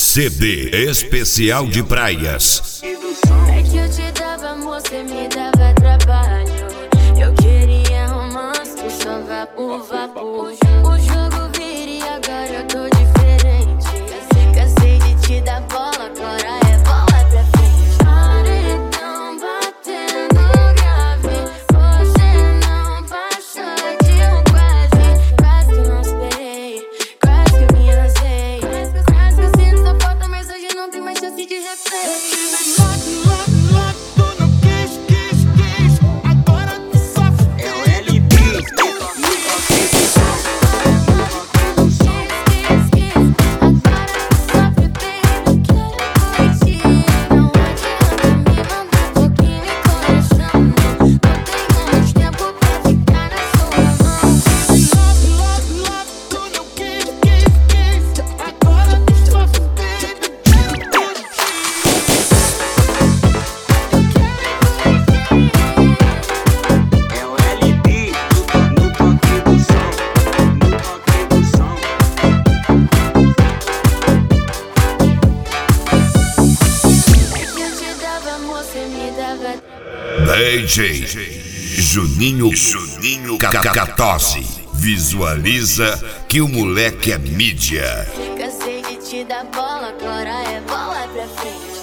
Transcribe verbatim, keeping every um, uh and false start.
C D especial de praias. É que eu te dava amor, cê me dava trabalho. Eu queria romance, tu só vapor, vapor. O jogo vira e agora eu tô diferente. Cansei de te dar bola, agora é bola pra frente. Paredão batendo grave, você não passou de um quase. Quase que eu não esperei, quase que eu me lancei. Quase que eu sinto sua falta, mas hoje não tem mais chance de replay. D J Juninho Juninho Cacatose. Visualiza que o moleque é mídia. Cansei de te dar bola, agora é bola pra frente.